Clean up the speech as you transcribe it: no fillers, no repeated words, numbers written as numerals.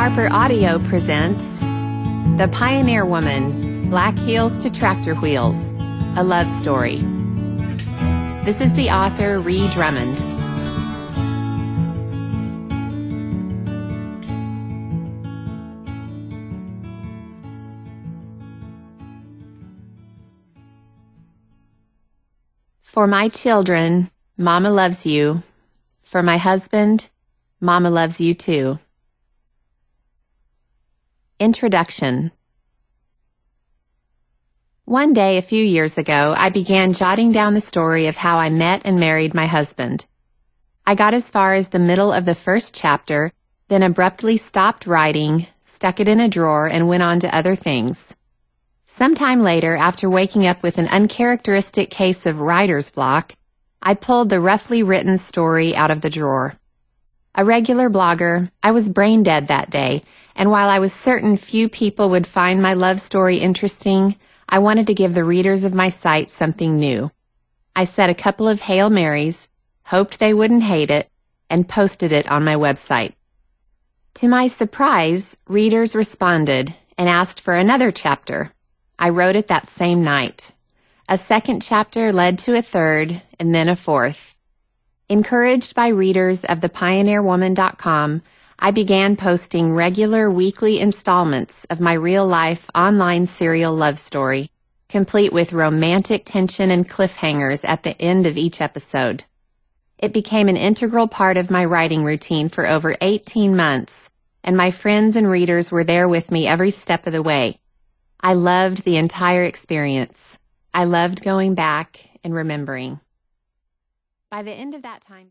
Harper Audio presents The Pioneer Woman, Black Heels to Tractor Wheels, a love story. This is the author, Ree Drummond. For my children, Mama loves you. For my husband, Mama loves you too. Introduction. One day a few years ago, I began jotting down the story of how I met and married my husband. I got as far as the middle of the first chapter, then abruptly stopped writing, stuck it in a drawer, and went on to other things. Sometime later, after waking up with an uncharacteristic case of writer's block, I pulled the roughly written story out of the drawer. A regular blogger, I was brain dead that day, and while I was certain few people would find my love story interesting, I wanted to give the readers of my site something new. I said a couple of Hail Marys, hoped they wouldn't hate it, and posted it on my website. To my surprise, readers responded and asked for another chapter. I wrote it that same night. A second chapter led to a third, and then a fourth. Encouraged by readers of thepioneerwoman.com, I began posting regular weekly installments of my real-life online serial love story, complete with romantic tension and cliffhangers at the end of each episode. It became an integral part of my writing routine for over 18 months, and my friends and readers were there with me every step of the way. I loved the entire experience. I loved going back and remembering. By the end of that time...